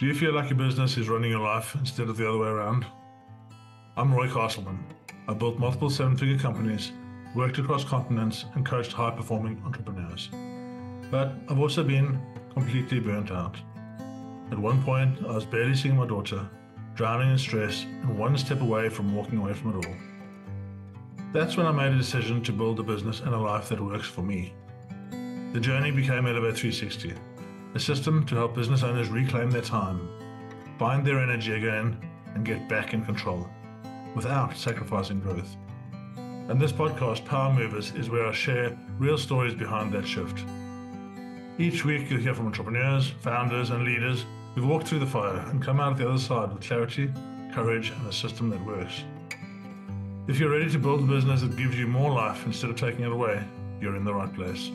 Do you feel like your business is running your life instead of the other way around? I'm Roy Castleman. I built multiple seven-figure companies, worked across continents, and coached high-performing entrepreneurs. But I've also been completely burnt out. At one point, I was barely seeing my daughter, drowning in stress, and one step away from walking away from it all. That's when I made a decision to build a business and a life that works for me. The journey became Elevate 360, a system to help business owners reclaim their time, find their energy again, and get back in control without sacrificing growth. And this podcast, Power Movers, is where I share real stories behind that shift. Each week, you'll hear from entrepreneurs, founders, and leaders who've walked through the fire and come out the other side with clarity, courage, and a system that works. If you're ready to build a business that gives you more life instead of taking it away, you're in the right place.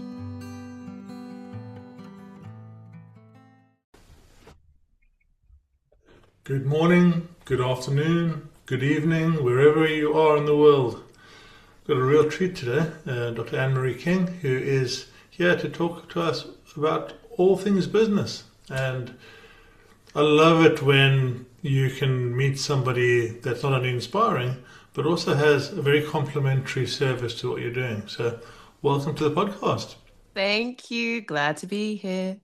Good morning, good afternoon, good evening, wherever you are in the world. Got a real treat today, Dr. Anne-Marie King, who is here to talk to us about all things business. And I love it when you can meet somebody that's not only inspiring, but also has a very complimentary service to what you're doing. So welcome to the podcast. Thank you. Glad to be here.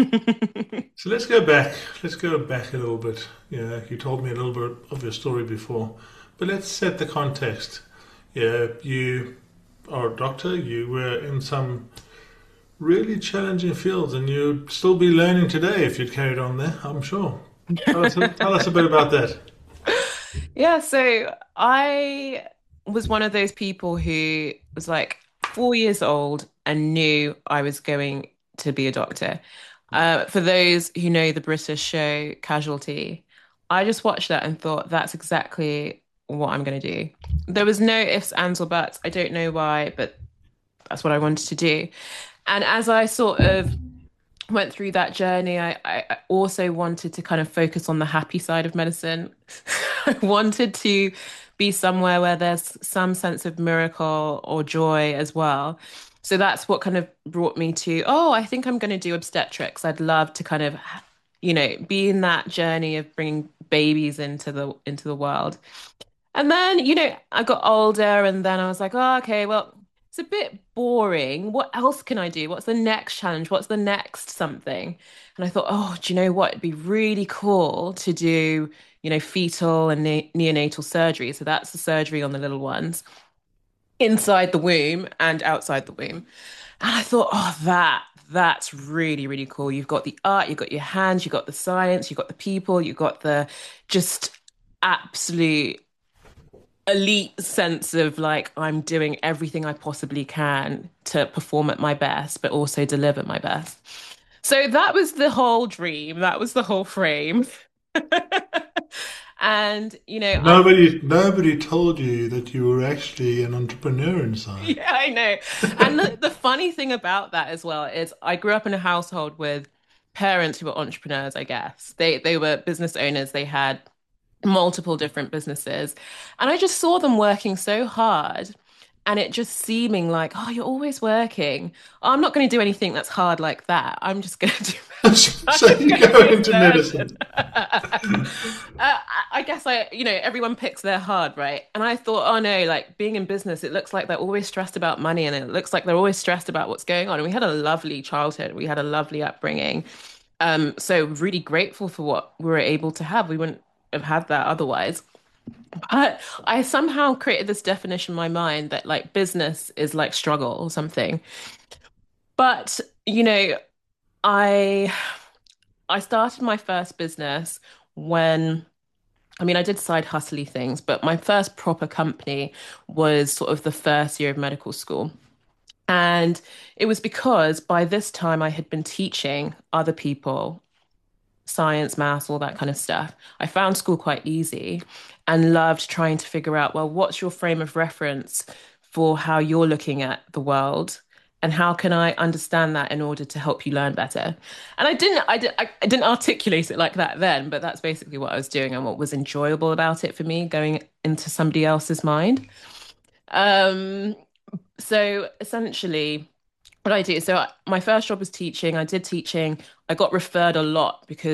So let's go back. Let's go back a little bit. You told me a little bit of your story before, but let's set the context. Yeah, you are a doctor. You were in some really challenging fields, and you'd still be learning today if you'd carried on there, I'm sure. Tell us a bit about that. Yeah, so I was one of those people who was like 4 years old and knew I was going to be a doctor. For those who know the British show Casualty, I just watched that and thought that's exactly what I'm going to do. There was no ifs, ands, or buts. I don't know why, but that's what I wanted to do. And as I sort of went through that journey, I also wanted to kind of focus on the happy side of medicine. I wanted to be somewhere where there's some sense of miracle or joy as well. So that's what kind of brought me to, oh, I think I'm going to do obstetrics. I'd love to kind of, be in that journey of bringing babies into the world. And then, I got older and then I was like, oh, okay, well, it's a bit boring. What else can I do? What's the next challenge? What's the next something? And I thought, oh, do you know what? It'd be really cool to do, fetal and neonatal surgery. So that's the surgery on the little ones inside the womb and outside the womb. And I thought, oh, that's really, really cool. You've got the art, you've got your hands, you've got the science, you've got the people, you've got the just absolute elite sense of like I'm doing everything I possibly can to perform at my best, but also deliver my best. So that was the whole dream. That was the whole frame. And I Nobody told you that you were actually an entrepreneur inside. yeah, I know. And the funny thing about that as well is I grew up in a household with parents who were entrepreneurs, I guess. They were business owners. They had multiple different businesses. And I just saw them working so hard and it just seeming like, oh, you're always working. Oh, I'm not going to do anything that's hard like that. I'm just going to do, I'm So just you going to go do into surgeon. medicine. I guess everyone picks their hard, right? And I thought, oh no, like being in business, it looks like they're always stressed about money and it looks like they're always stressed about what's going on. And we had a lovely childhood. We had a lovely upbringing. So really grateful for what we were able to have. We wouldn't have had that otherwise. But I somehow created this definition in my mind that like business is like struggle or something. But, I I started my first business when I did side hustly things, but my first proper company was sort of the first year of medical school. And it was because by this time I had been teaching other people science, maths, all that kind of stuff. I found school quite easy and loved trying to figure out, well, what's your frame of reference for how you're looking at the world? And how can I understand that in order to help you learn better? And I didn't articulate it like that then, but that's basically what I was doing and what was enjoyable about it for me, going into somebody else's mind. Um, so essentially, what I do, so my first job was teaching. I did teaching. I got referred a lot because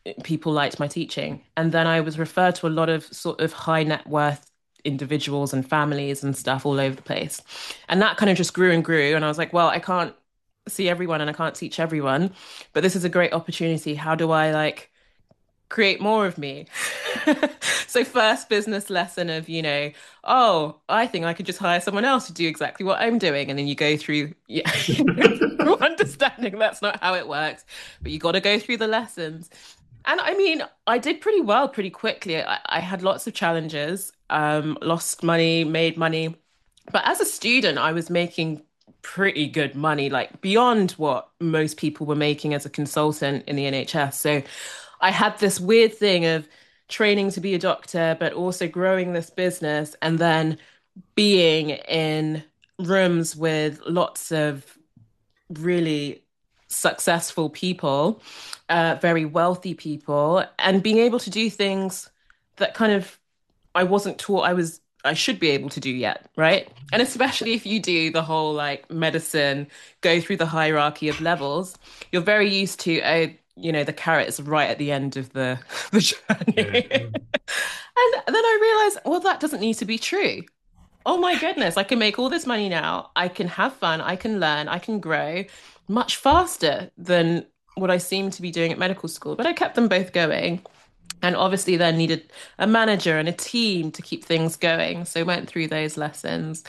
people liked my teaching. And then I was referred to a lot of sort of high net worth individuals and families and stuff all over the place. And that kind of just grew and grew. And I was like, well, I can't see everyone and I can't teach everyone, but this is a great opportunity. How do I like create more of me? So first business lesson of, oh, I think I could just hire someone else to do exactly what I'm doing. And then you go through, yeah, understanding that's not how it works, but you got to go through the lessons. And I mean, I did pretty well pretty quickly. I had lots of challenges, lost money, made money. But as a student, I was making pretty good money, like beyond what most people were making as a consultant in the NHS. So I had this weird thing of training to be a doctor, but also growing this business and then being in rooms with lots of really successful people, very wealthy people, and being able to do things that kind of I wasn't taught I should be able to do yet, right? And especially if you do the whole like medicine, go through the hierarchy of levels, you're very used to the carrot is right at the end of the the Yeah. journey. And then I realized, well, that doesn't need to be true. Oh my goodness, I can make all this money now. I can have fun, I can learn, I can grow much faster than what I seemed to be doing at medical school. But I kept them both going. And obviously then needed a manager and a team to keep things going. So went through those lessons.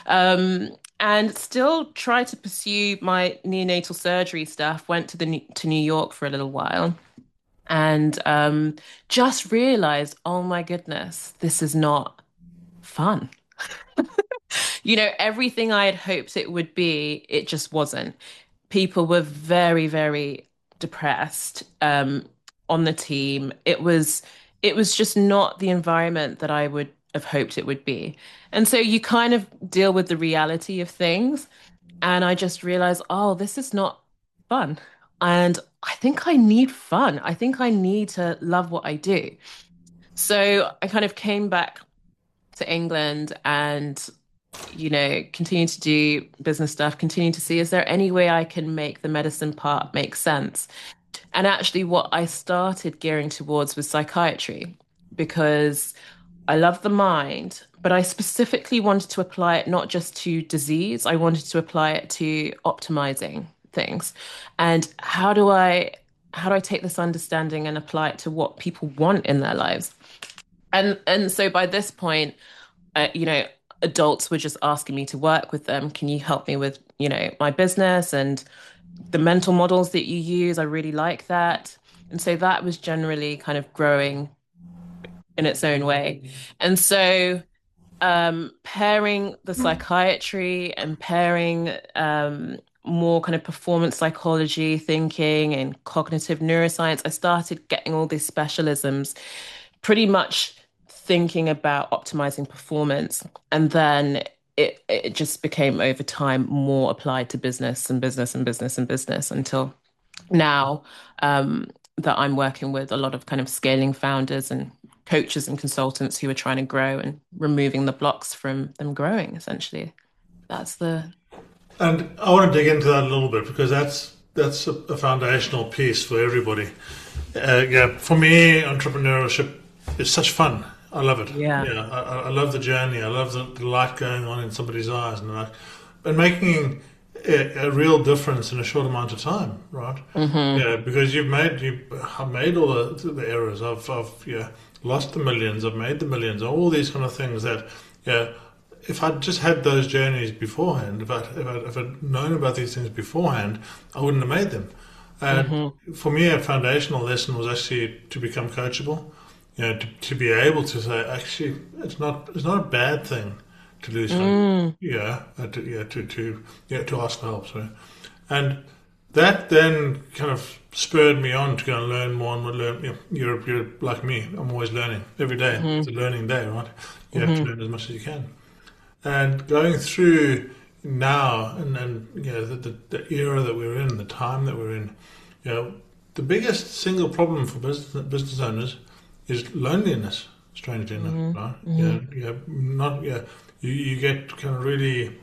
And still tried to pursue my neonatal surgery stuff, went to New York for a little while and just realized, oh my goodness, this is not fun. Everything I had hoped it would be, it just wasn't. People were very, very depressed on the team. It was just not the environment that I would have hoped it would be. And so you kind of deal with the reality of things. And I just realized, oh, this is not fun. And I think I need fun. I think I need to love what I do. So I kind of came back to England and continue to do business stuff, continue to see, is there any way I can make the medicine part make sense? And actually, what I started gearing towards was psychiatry because I love the mind, but I specifically wanted to apply it not just to disease, I wanted to apply it to optimizing things. And how do I take this understanding and apply it to what people want in their lives? And so by this point, adults were just asking me to work with them. Can you help me with, my business and the mental models that you use? I really like that. And so that was generally kind of growing in its own way. And so pairing the psychiatry and pairing more kind of performance psychology thinking and cognitive neuroscience, I started getting all these specialisms pretty much thinking about optimizing performance. And then it just became over time more applied to business and business and business and business until now that I'm working with a lot of kind of scaling founders and coaches and consultants who are trying to grow and removing the blocks from them growing, essentially. That's the And I want to dig into that a little bit because that's a foundational piece for everybody. Yeah, for me, entrepreneurship is such fun. I love it. yeah. Yeah, I love the journey. I love the light going on in somebody's eyes, and making a real difference in a short amount of time, right? Hmm. Yeah, because I've made all the errors. I've lost the millions. I've made the millions. All these kind of things that yeah. If I'd just had those journeys beforehand, if I'd known about these things beforehand, I wouldn't have made them. And Hmm. for me, a foundational lesson was actually to become coachable. To be able to say, actually, it's not a bad thing to lose funding. Mm. Yeah, to ask for help. Sorry, and that then kind of spurred me on to go and learn more and learn. You're like me. I'm always learning every day. Hmm. It's a learning day, right? You have to Hmm. learn as much as you can. And going through now and the era that we're in, the time that we're in, the biggest single problem for business owners is loneliness. Strangely enough, Hmm. right? Hmm. Not You get kind of really,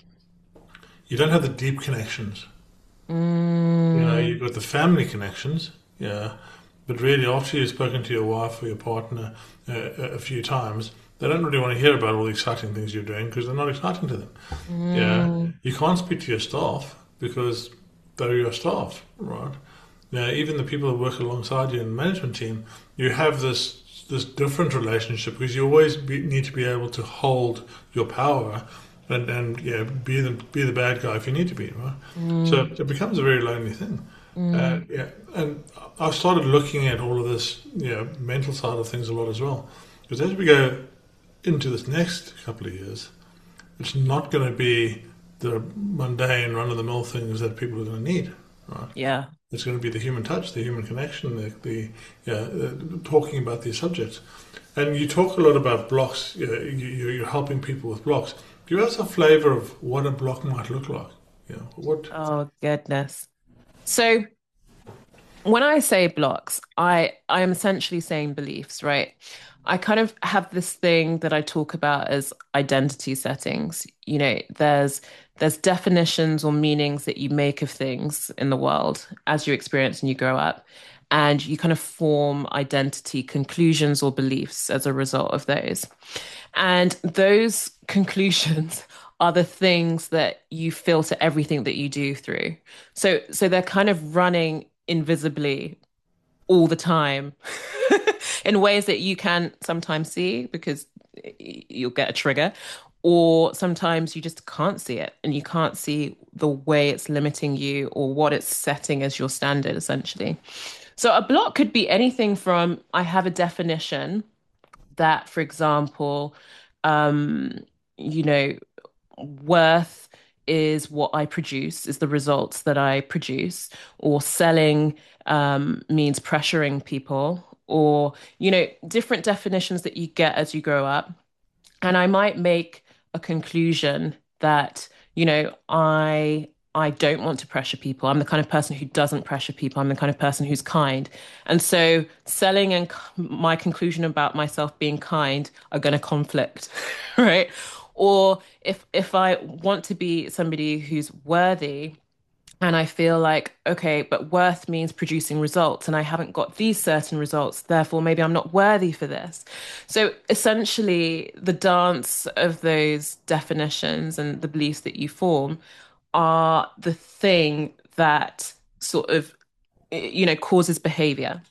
you don't have the deep connections. Mm. You've got the family connections, yeah, But really, after you've spoken to your wife or your partner a few times, they don't really want to hear about all the exciting things you're doing because they're not exciting to them. Yeah, Mm, you can't speak to your staff because they're your staff, right? Yeah, even the people that work alongside you in the management team, you have this different relationship because you always need to be able to hold your power and yeah, be the bad guy if you need to be, right? So mm, it becomes a very lonely thing. mm. Yeah, and I've started looking at all of this, mental side of things a lot as well, because as we go into this next couple of years, it's not going to be the mundane, run-of-the-mill things that people are going to need, right? Yeah. It's going to be the human touch, the human connection, the yeah, talking about these subjects. And you talk a lot about blocks. You're helping people with blocks. Give us a flavor of what a block might look like. Yeah, what? Oh, goodness. So when I say blocks, I am essentially saying beliefs, right? I kind of have this thing that I talk about as identity settings. There's definitions or meanings that you make of things in the world as you experience and you grow up, and you kind of form identity conclusions or beliefs as a result of those. And those conclusions are the things that you filter everything that you do through. So they're kind of running invisibly all the time in ways that you can sometimes see because you'll get a trigger, or sometimes you just can't see it and you can't see the way it's limiting you or what it's setting as your standard, essentially. So a block could be anything from I have a definition that, for example, um, you know, worth is what I produce, is the results that I produce, or selling means pressuring people, or, different definitions that you get as you grow up. And I might make a conclusion that, I don't want to pressure people. I'm the kind of person who doesn't pressure people. I'm the kind of person who's kind. And so selling and my conclusion about myself being kind are going to conflict, right? Or if I want to be somebody who's worthy, and I feel like, okay, but worth means producing results, and I haven't got these certain results, therefore maybe I'm not worthy for this. So essentially, the dance of those definitions and the beliefs that you form are the thing that sort of, causes behavior.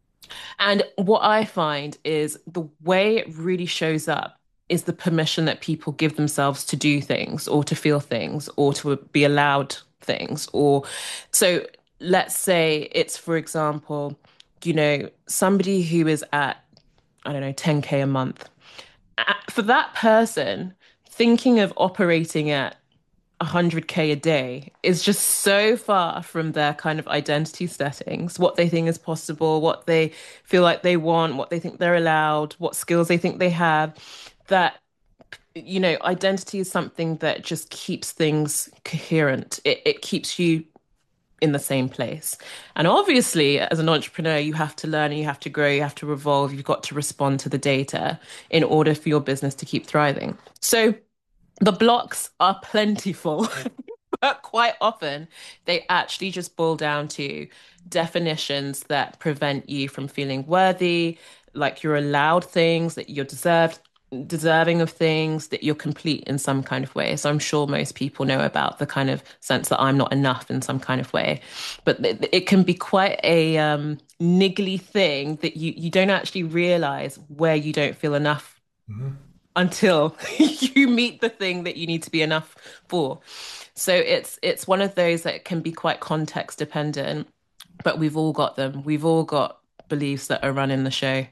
And what I find is the way it really shows up is the permission that people give themselves to do things or to feel things or to be allowed things. Or so let's say it's, for example, somebody who is at, I don't know, 10K a month. For that person, thinking of operating at 100K a day is just so far from their kind of identity settings, what they think is possible, what they feel like they want, what they think they're allowed, what skills they think they have, that, identity is something that just keeps things coherent. It keeps you in the same place. And obviously, as an entrepreneur, you have to learn, you have to grow, you have to evolve, you've got to respond to the data in order for your business to keep thriving. So, the blocks are plentiful, but quite often they actually just boil down to definitions that prevent you from feeling worthy, like you're allowed things, that you're deserving of things, that you're complete in some kind of way. So I'm sure most people know about the kind of sense that I'm not enough in some kind of way. But it can be quite a niggly thing that you don't actually realize where you don't feel enough Mhm. until you meet the thing that you need to be enough for. So it's one of those that can be quite context dependent, but we've all got them. We've all got beliefs that are running the show.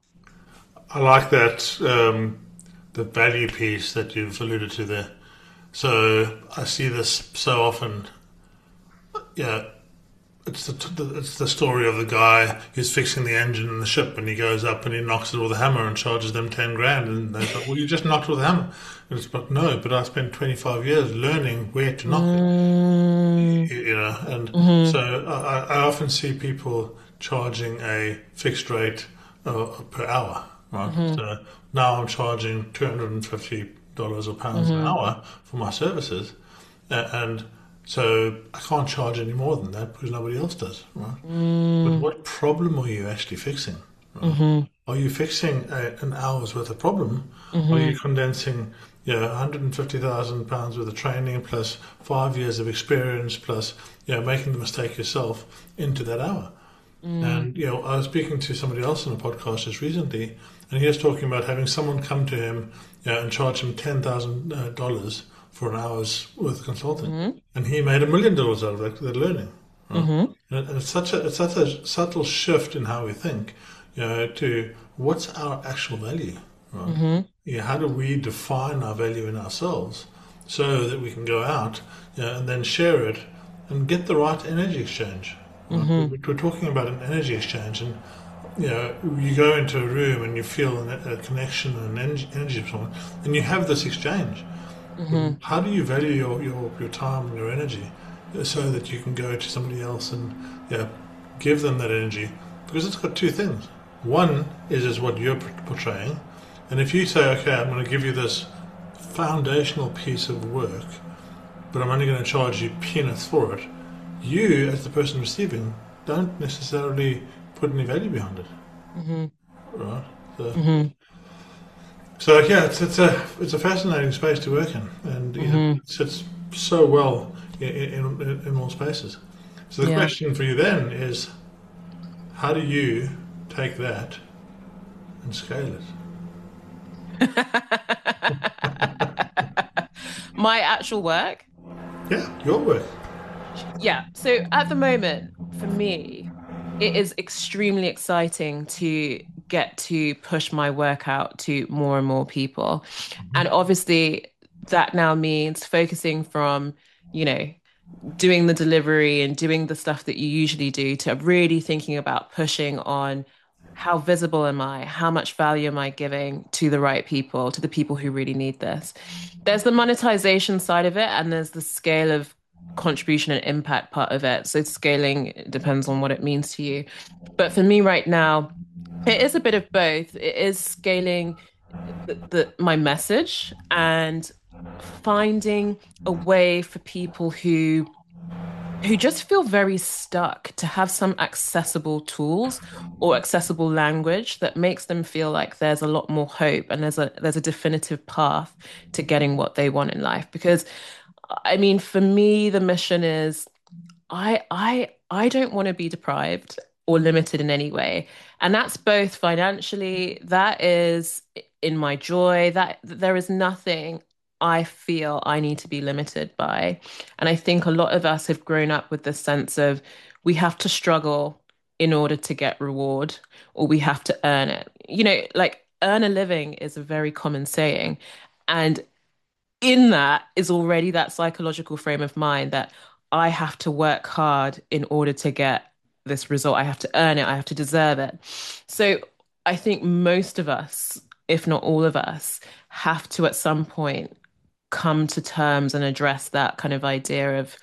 I like that the value piece that you've alluded to there. So I see this so often. Yeah, it's the story of the guy who's fixing the engine in the ship, and he goes up and he knocks it with a hammer and charges them 10 grand, and they're like, "Well, you just knocked it with a hammer." And it's like, "No, but I spent 25 years learning where to knock it." Mm, And mhm, so I often see people charging a fixed rate per hour, right? mhm, So now I'm charging $250 or pounds an mhm, hour for my services, and So I can't charge any more than that because nobody else does, right? But Mm, what problem are you actually fixing, right? mm-hmm, Are you fixing an hour's worth of problem? Are mm-hmm, you condensing, £150,000 worth of training plus 5 years of experience plus, making the mistake yourself into that hour? mm, And I was speaking to somebody else on a podcast just recently, and he was talking about having someone come to him, and charge him $10,000 for an hour's worth of consulting, mm-hmm, and he made $1 million out of that learning. Right? mm-hmm, And it's such a subtle shift in how we think, to what's our actual value, right? mm-hmm. Yeah, how do we define our value in ourselves so that we can go out, and then share it and get the right energy exchange? Right? Mm-hmm. We're talking about an energy exchange, and you go into a room and you feel a connection and an energy with someone, and you have this exchange. Mm-hmm. How do you value your time and your energy so that you can go to somebody else and give them that energy? Because it's got two things. One is what you're portraying, and if you say, okay, I'm going to give you this foundational piece of work, but I'm only going to charge you peanuts for it, you, as the person receiving, don't necessarily put any value behind it, Mm-hmm. right? So, Mm-hmm. so yeah, it's a fascinating space to work in, and Mm-hmm. it sits so well in all spaces. So the Yeah. question for you then is, how do you take that and scale it? My actual work. Yeah, your work. Yeah. So at the moment, for me, it is extremely exciting to get to push my work out to more and more people. And obviously, that now means focusing from, you know, doing the delivery and doing the stuff that you usually do to really thinking about pushing on how visible am I? How much value am I giving to the right people, to the people who really need this? There's the monetization side of it, and there's the scale of contribution and impact part of it. So scaling depends on what it means to you. But for me right now, it is a bit of both. It is scaling my message and finding a way for people who just feel very stuck to have some accessible tools or accessible language that makes them feel like there's a lot more hope and there's a definitive path to getting what they want in life. Because I mean, for me, the mission is I don't want to be deprived or limited in any way. And that's both financially, that is in my joy, that there is nothing I feel I need to be limited by. And I think a lot of us have grown up with this sense of we have to struggle in order to get reward, or we have to earn it. Like earn a living is a very common saying. And in that is already that psychological frame of mind that I have to work hard in order to get this result. I have to earn it. I have to deserve it. So I think most of us, if not all of us, have to at some point come to terms and address that kind of idea of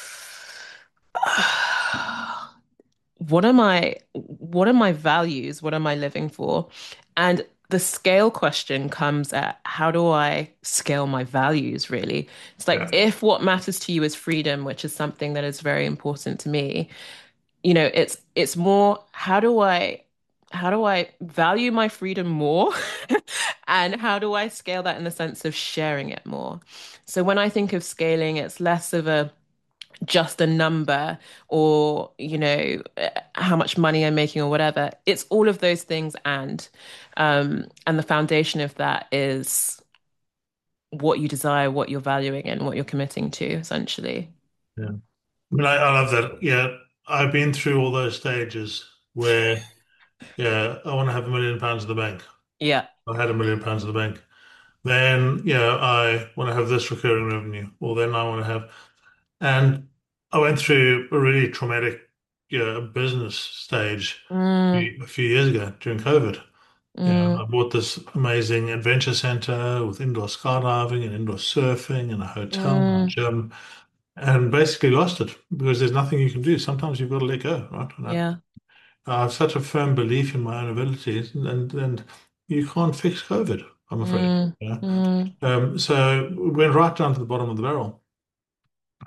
what are my values? What am I living for? And the scale question comes at how do I scale my values, really? It's like Yeah. if what matters to you is freedom, which is something that is very important to me, it's more how do I value my freedom more? And how do I scale that in the sense of sharing it more? So when I think of scaling, it's less of a just a number or how much money I'm making or whatever. It's all of those things, and the foundation of that is what you desire, what you're valuing, and what you're committing to, essentially. Yeah. I mean, I love that. Yeah, I've been through all those stages where, I want to have £1 million in the bank. Yeah. I had £1 million in the bank. Then, I want to have this recurring revenue, or then I want to have, and I went through a really traumatic, business stage Mm, a few years ago during COVID. mm, I bought this amazing adventure center with indoor skydiving and indoor surfing and a hotel and a mm, gym, and basically lost it because there's nothing you can do. Sometimes you've got to let go, right? And yeah. I have such a firm belief in my own abilities, and you can't fix COVID, I'm afraid. Mm, mm, So we went right down to the bottom of the barrel.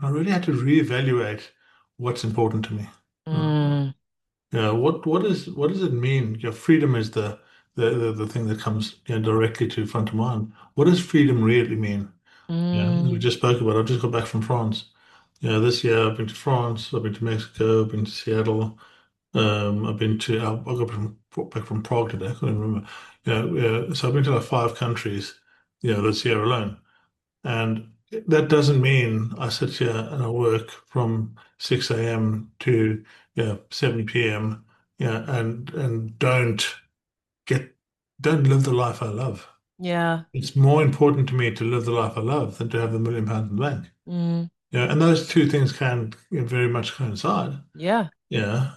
I really had to reevaluate what's important to me. Uh, Mm, Yeah, what does it mean? Yeah, freedom is the thing that comes, directly to front of mind. What does freedom really mean? Yeah, we mm, just spoke about. I've just got back from France. Yeah, this year I've been to France, I've been to Mexico, I've been to Seattle. I've been to I got back from Prague today. I can't even remember. Yeah, so I've been to like 5 countries, this year alone. And that doesn't mean I sit here and I work from 6 a.m. to 7 p.m. And get don't live the life I love. yeah. It's more important to me to live the life I love than to have £1 million in the bank. Mm, Yeah, and those two things can very much coincide. yeah. Yeah.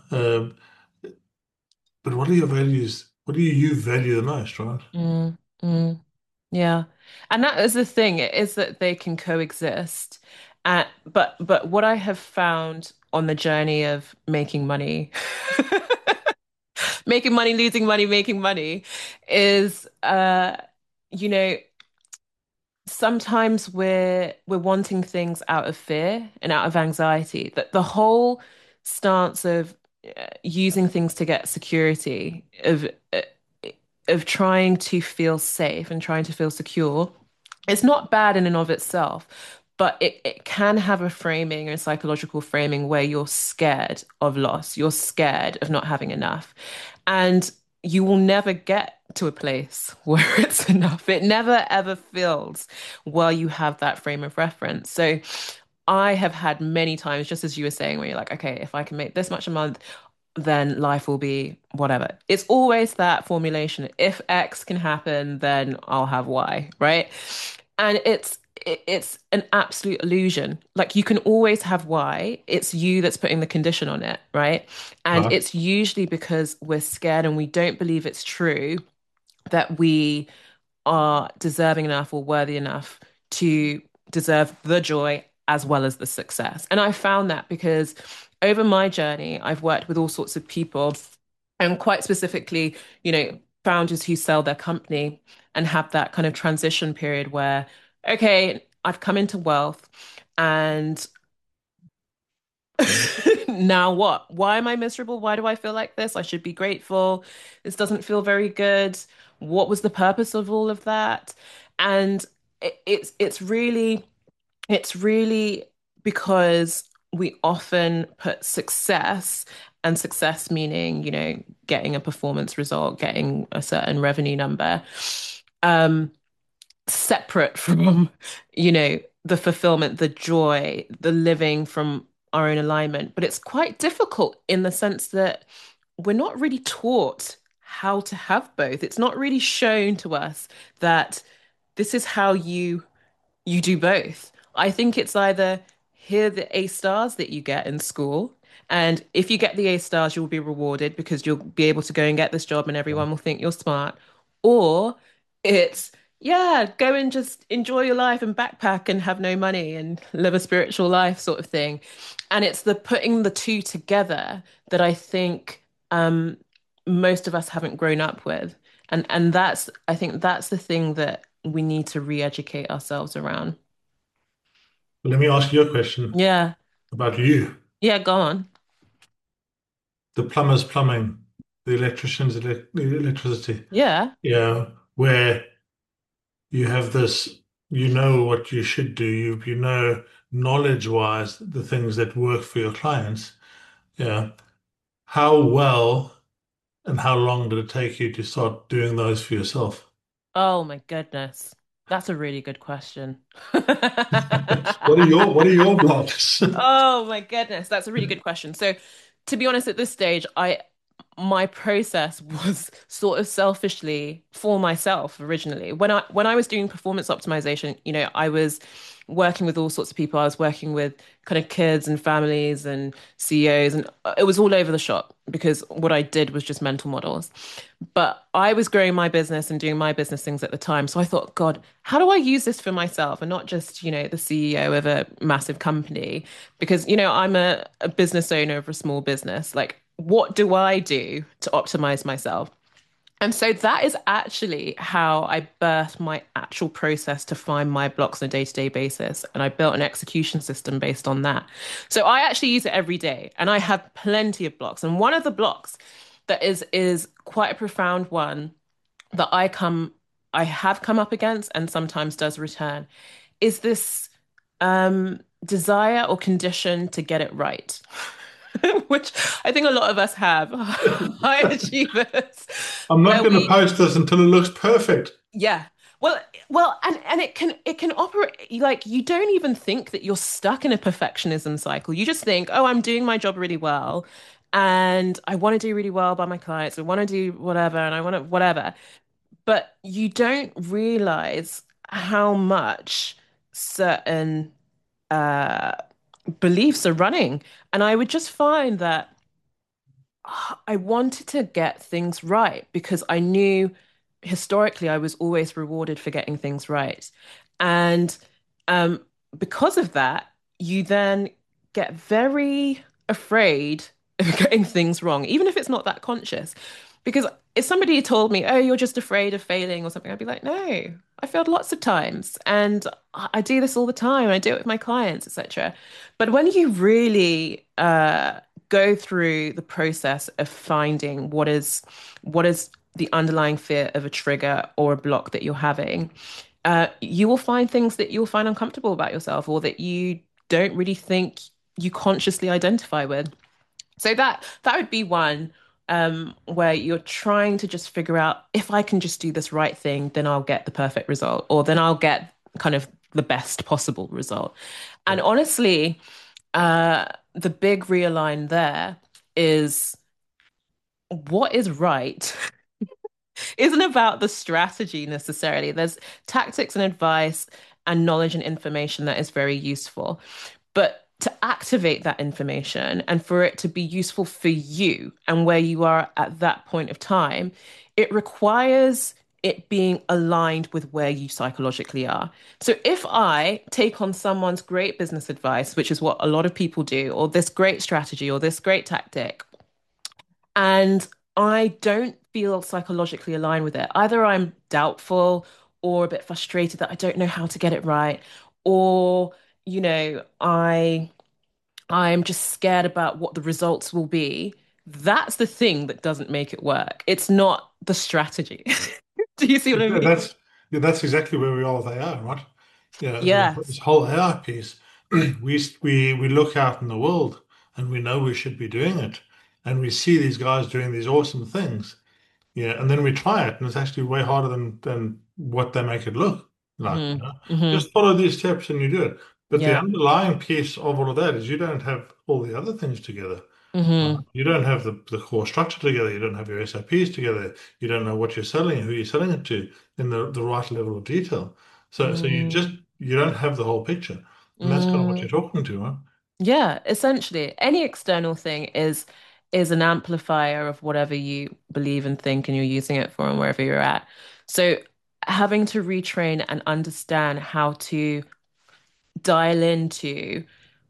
But what are your values? What do you value the most, right? Mm, mm. Yeah. And that is the thing, it is that they can coexist. But what I have found on the journey of making money, making money, losing money, making money, is you know, sometimes we're wanting things out of fear and out of anxiety. That the whole stance of using things to get security, of trying to feel safe and trying to feel secure, it's not bad in and of itself, but it can have a framing or a psychological framing where you're scared of loss, you're scared of not having enough. And you will never get to a place where it's enough. It never ever feels while you have that frame of reference. So I have had many times, just as you were saying, where you're like, okay, if I can make this much a month, then life will be whatever. It's always that formulation. If X can happen, then I'll have Y, right? And it's an absolute illusion. Like you can always have Y. It's you that's putting the condition on it, right? And Right. it's usually because we're scared and we don't believe it's true that we are deserving enough or worthy enough to deserve the joy as well as the success. And I found that because over my journey, I've worked with all sorts of people, and quite specifically, founders who sell their company and have that kind of transition period where, okay, I've come into wealth and now what? Why am I miserable? Why do I feel like this? I should be grateful. This doesn't feel very good. What was the purpose of all of that? And it's really because we often put success, and success meaning, getting a performance result, getting a certain revenue number, um, separate from, the fulfillment, the joy, the living from our own alignment. But it's quite difficult in the sense that we're not really taught how to have both. It's not really shown to us that this is how you do both. I think it's either here the A stars that you get in school, and if you get the A stars, you'll be rewarded because you'll be able to go and get this job and everyone will think you're smart. Or it's, yeah, go and just enjoy your life and backpack and have no money and live a spiritual life sort of thing. And it's the putting the two together that I think most of us haven't grown up with. And that's, I think that's the thing that we need to re-educate ourselves around. Let me ask you a question Yeah. about you. Yeah, go on. The plumber's plumbing, the electrician's electricity. Yeah. Yeah, where you have this, you know what you should do. You know knowledge-wise the things that work for your clients. Yeah. How well and how long did it take you to start doing those for yourself? Oh my goodness. That's a really good question. What are your blocks? Oh my goodness, that's a really good question. So, to be honest, at this stage, I my process was sort of selfishly for myself originally. When I was doing performance optimization, I was working with all sorts of people. I was working with kind of kids and families and CEOs, and it was all over the shop because what I did was just mental models. But I was growing my business and doing my business things at the time. So I thought, God, how do I use this for myself and not just, the CEO of a massive company? Because, I'm a business owner of a small business. Like, what do I do to optimize myself? And so that is actually how I birthed my actual process to find my blocks on a day-to-day basis. And I built an execution system based on that. So I actually use it every day and I have plenty of blocks. And one of the blocks that is quite a profound one that I have come up against and sometimes does return is this desire or condition to get it right. Which I think a lot of us have, high achievers, I'm not where going to we, post this until it looks perfect. yeah. Well, and it can operate like you don't even think that you're stuck in a perfectionism cycle. You just think, oh, I'm doing my job really well, and I want to do really well by my clients. I want to do whatever, and I want to whatever. But you don't realize how much certain uh beliefs are running. And I would just find that I wanted to get things right because I knew historically I was always rewarded for getting things right. And um, because of that, you then get very afraid of getting things wrong, even if it's not that conscious. Because if somebody told me, oh, you're just afraid of failing or something, I'd be like, no, I failed lots of times. And I do this all the time. I do it with my clients, etc. But when you really go through the process of finding what is the underlying fear of a trigger or a block that you're having, you will find things that you'll find uncomfortable about yourself or that you don't really think you consciously identify with. So that would be one where you're trying to just figure out if I can just do this right thing, then I'll get the perfect result, or then I'll get kind of the best possible result. Yeah. And honestly, the big realign there is what is right isn't about the strategy necessarily. There's tactics and advice and knowledge and information that is very useful. But to activate that information and for it to be useful for you and where you are at that point of time, it requires it being aligned with where you psychologically are. So if I take on someone's great business advice, which is what a lot of people do, or this great strategy or this great tactic, and I don't feel psychologically aligned with it. Either I'm doubtful or a bit frustrated that I don't know how to get it right, or I'm just scared about what the results will be. That's the thing that doesn't make it work. It's not the strategy. Do you see what I Yeah, mean? that's exactly where we are with AI, right? Yeah, this Yes. whole AI piece, we look out in the world and we know we should be doing it, and we see these guys doing these awesome things. Yeah, and then we try it, and it's actually way harder than what they make it look like. Hmm. Hmm. Just follow these steps and you do it. But the Yeah. underlying piece of all of that is you don't have all the other things together. Right? Hmm. You don't have the core structure together. You don't have your SOPs together. You don't know what you're selling and who you're selling it to in the right level of detail. So Mm. you don't have the whole picture, and that's kind of what you're Mm. talking to, right? Yeah, essentially, any external thing is an amplifier of whatever you believe and think, and you're using it for and wherever you're at. So having to retrain and understand how to dial into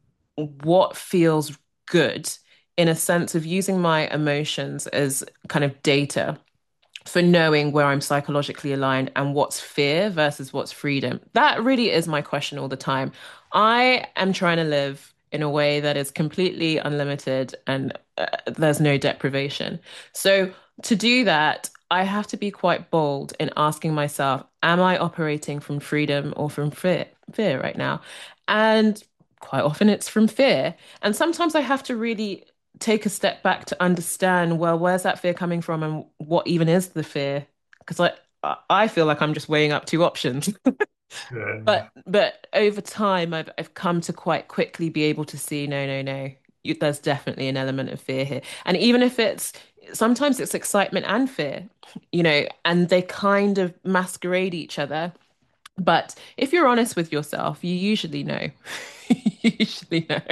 what feels good in a sense of using my emotions as kind of data for knowing where I'm psychologically aligned and what's fear versus what's freedom. That really is my question all the time. I am trying to live in a way that is completely unlimited and there's no deprivation. So to do that, I have to be quite bold in asking myself, am I operating from freedom or from fear right now? And quite often it's from fear. And sometimes I have to really take a step back to understand, well, where's that fear coming from and what even is the fear? Because I feel like I'm just weighing up two options. Yeah. But over time I've come to quite quickly be able to see no, no, no. There's definitely an element of fear here. And even if it's sometimes it's excitement and fear, and they kind of masquerade each other. But if you're honest with yourself, you usually know. You usually know.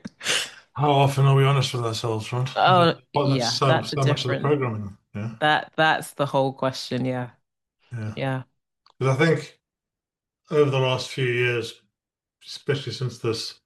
How often are we honest with ourselves, right? Oh, Well, that's yeah, so that's a so much of the different programming. Yeah, that's the whole question. Yeah. yeah. Yeah. Because I think over the last few years, especially since this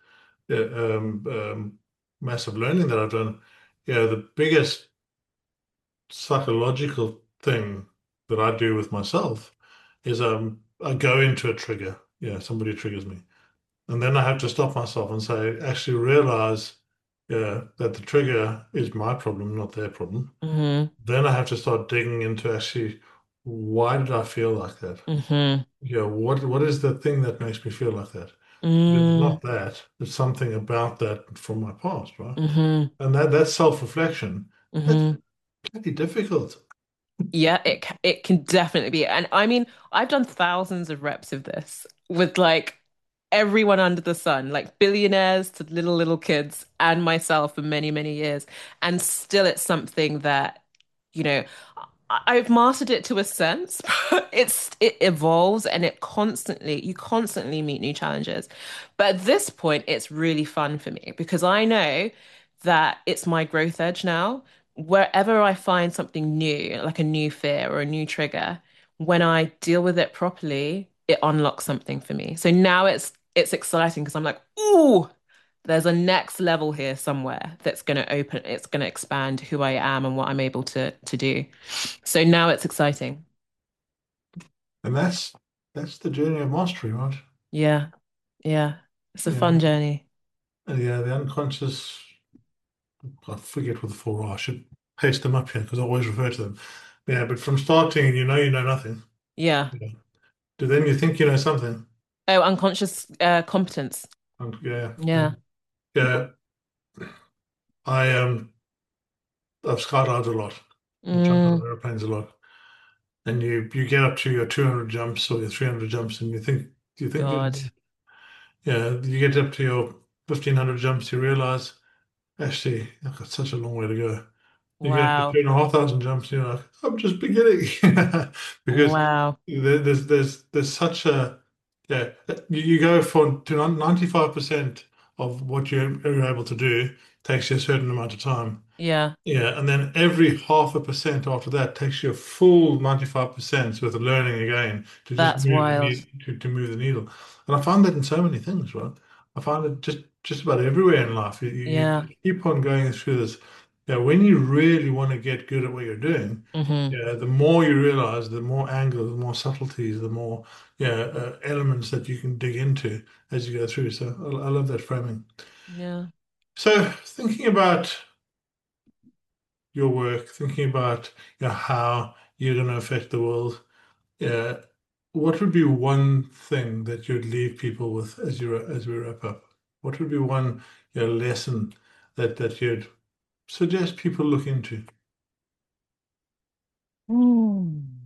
massive learning that I've done, the biggest psychological thing that I do with myself is I go into a trigger. Yeah, somebody triggers me. And then I have to stop myself and say, actually realize, yeah, that the trigger is my problem, not their problem. Mm-hmm. Then I have to start digging into actually why did I feel like that? Mm-hmm. Yeah, what is the thing that makes me feel like that? If it's Mm-hmm. not that, it's something about that from my past, right? Mm-hmm. And that self-reflection, that's Mm-hmm. pretty difficult. Yeah, it can definitely be. And I mean, I've done thousands of reps of this with like everyone under the sun, like billionaires to little kids and myself for many, many years. And still it's something that, you know, I've mastered it to a sense, but it evolves and you constantly meet new challenges. But at this point, it's really fun for me because I know that it's my growth edge now. Wherever I find something new, like a new fear or a new trigger, when I deal with it properly, it unlocks something for me. So now it's exciting because I'm like, ooh, there's a next level here somewhere that's going to open, it's going to expand who I am and what I'm able to do. So now it's exciting. And that's the journey of mastery, right? Yeah, yeah. It's a Yeah. fun journey. And yeah, the unconscious, I forget what the four are. I should paste them up here because I always refer to them. Yeah, but from starting, you know nothing. Yeah. Yeah. To then you think you know something. Oh, unconscious competence. And yeah, Yeah. yeah. I I've skydived a lot. I've jumped out of Mm, airplanes a lot. And you get up to your 200 jumps or your 300 jumps, and you think you're, God. yeah, you get up to your 1500 jumps, you realize actually I've got such a long way to go. You get up to Wow. 2,500 jumps, you're like, I'm just beginning. Because Wow. there's such a, yeah, you go for to 95% of what you're able to do takes you a certain amount of time. Yeah, Yeah, and then every 0.5% after that takes you a full 95% with the learning again to just that's move the wild. needle to move the needle. And I find that in so many things, right? I find it just about everywhere in life. Yeah. You keep on going through this. Yeah, when you really want to get good at what you're doing, Hmm. yeah, the more you realize, the more angles, the more subtleties, the more elements that you can dig into as you go through. So I love that framing. Yeah. So thinking about your work, thinking about how you're going to affect the world, uh, what would be one thing that you'd leave people with as we wrap up? What would be one lesson that you'd suggest people look into? Mm.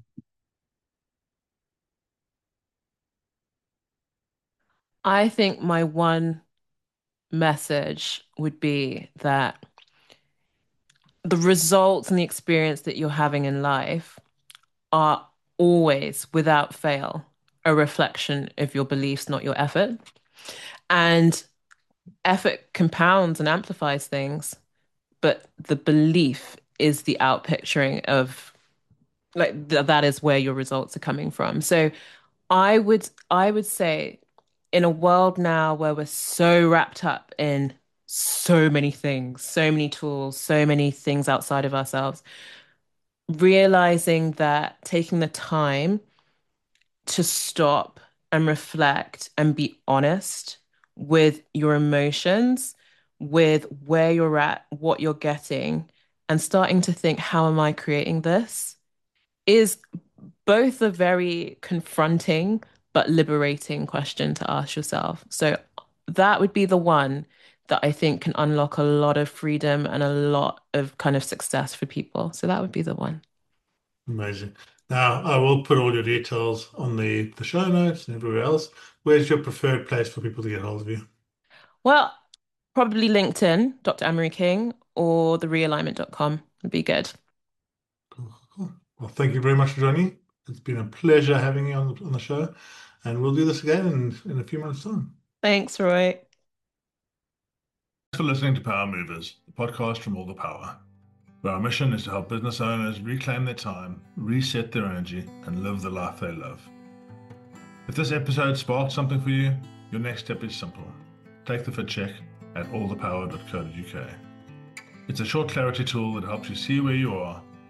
I think my one message would be that the results and the experience that you're having in life are always, without fail, a reflection of your beliefs, not your effort. And effort compounds and amplifies things, but the belief is the outpicturing of that is where your results are coming from. So I would say in a world now where we're so wrapped up in so many things, so many tools, so many things outside of ourselves, realizing that taking the time to stop and reflect and be honest with your emotions, with where you're at, what you're getting, and starting to think, how am I creating this? Is both a very confronting but liberating question to ask yourself. So that would be the one that I think can unlock a lot of freedom and a lot of kind of success for people. So that would be the one. Amazing. Now, I will put all your details on the show notes and everywhere else. Where's your preferred place for people to get hold of you? Well, probably LinkedIn, Dr. Amory King, or therealignment.com would be good. Cool, cool. Well, thank you very much for joining. It's been a pleasure having you on the show, and we'll do this again in a few months' time. Thanks, Roy. Thanks for listening to Power Movers, the podcast from All the Power, where our mission is to help business owners reclaim their time, reset their energy, and live the life they love. If this episode sparked something for you, your next step is simple. Take the fit check at allthepower.co.uk. It's a short clarity tool that helps you see where you are,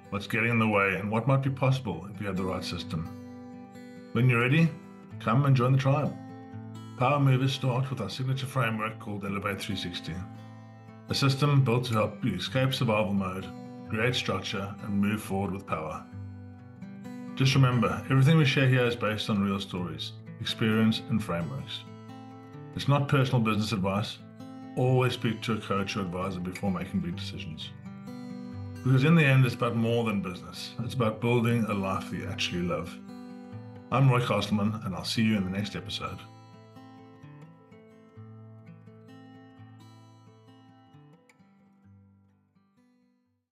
what's getting in the way, and what might be possible if you have the right system. When you're ready, come and join the tribe. Power Movers start with our signature framework called Elevate 360, a system built to help you escape survival mode, create structure, and move forward with power. Just remember, everything we share here is based on real stories, experience, and frameworks. It's not personal business advice. Always speak to a coach or advisor before making big decisions. Because in the end, it's about more than business. It's about building a life that you actually love. I'm Roy Castleman, and I'll see you in the next episode.